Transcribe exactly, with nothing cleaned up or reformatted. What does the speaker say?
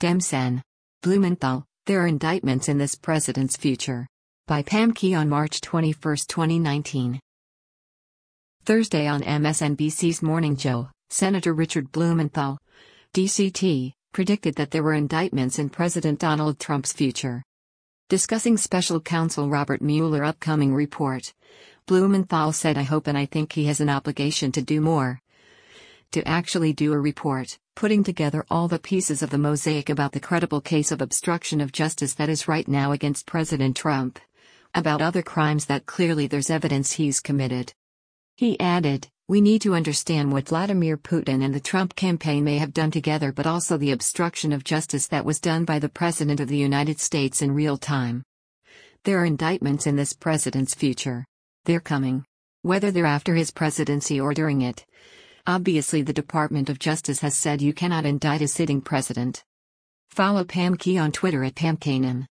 Demsen. Blumenthal, there are indictments in this president's future. By Pam Key on March twenty-first, twenty nineteen. Thursday on M S N B C's Morning Joe, Senator Richard Blumenthal, D C T, predicted that there were indictments in President Donald Trump's future. Discussing Special Counsel Robert Mueller's upcoming report, Blumenthal said, "I hope and I think he has an obligation to do more. To actually do a report, putting together all the pieces of the mosaic about the credible case of obstruction of justice that is right now against President Trump. About other crimes that clearly there's evidence he's committed." He added, "We need to understand what Vladimir Putin and the Trump campaign may have done together, but also the obstruction of justice that was done by the President of the United States in real time. There are indictments in this president's future. They're coming. Whether they're after his presidency or during it. Obviously, the Department of Justice has said you cannot indict a sitting president." Follow Pam Key on Twitter at Pam Kanan.